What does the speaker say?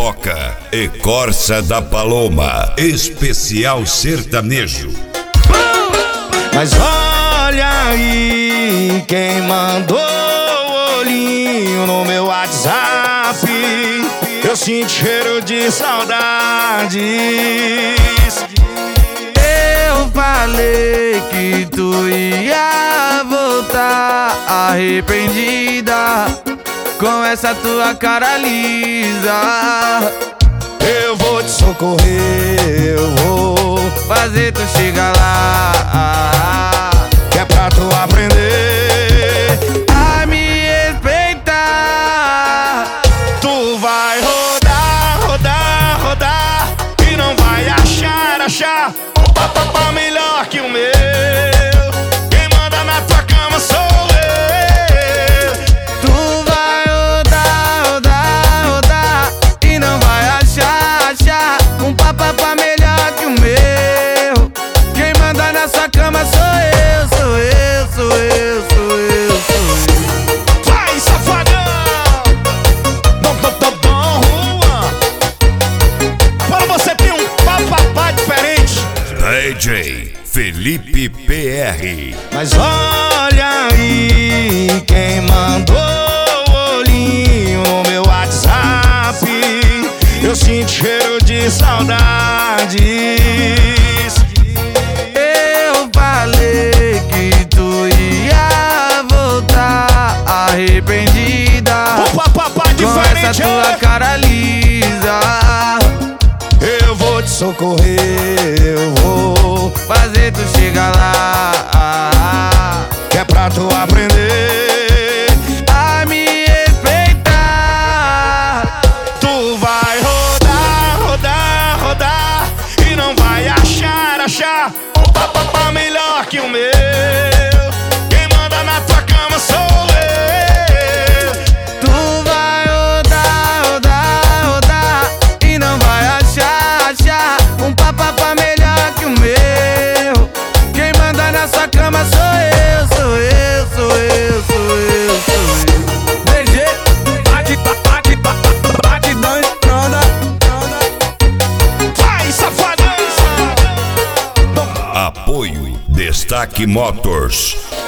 Pipoca e Corsa da Paloma, especial sertanejo. Mas olha aí quem mandou o olhinho no meu WhatsApp. Eu sinto cheiro de saudades. Eu falei que tu ia voltar arrependida com essa tua cara lisa. Eu vou te socorrer, eu vou fazer tu chegar lá, que é pra tu aprender a me respeitar. Tu vai rodar, rodar, rodar e não vai achar um papapá melhor que o meu. Quem manda na tua cama sou eu. Tu vai rodar, rodar, rodar e não vai achar um papapá melhor que o meu. Quem manda na sua cama sou eu, sou eu, sou eu, sou eu, sou eu. Vai, safadão! Dom Juan. Quando você tem um papapá diferente, DJ Felipe PR. mas olha aí quem mandou o olhinho no meu WhatsApp. Eu sinto cheiro de saudades. Eu falei que tu ia voltar arrependida O papapá com essa diferente, tua cara lisa. Eu vou te socorrer, eu vou fazer tu chegar lá, que é pra tu aprender a me respeitar. Tu vai rodar, rodar, rodar e não vai achar um papapá melhor que o meu. Quem manda na tua cama sou eu. Tu vai rodar, rodar, rodar e não vai achar um papapá melhor que o meu. Quem manda na sua cama sou eu, sou eu, sou eu, sou eu, sou eu. DG, batidão estronda. vai, safadão! Apoio Destaque Motors.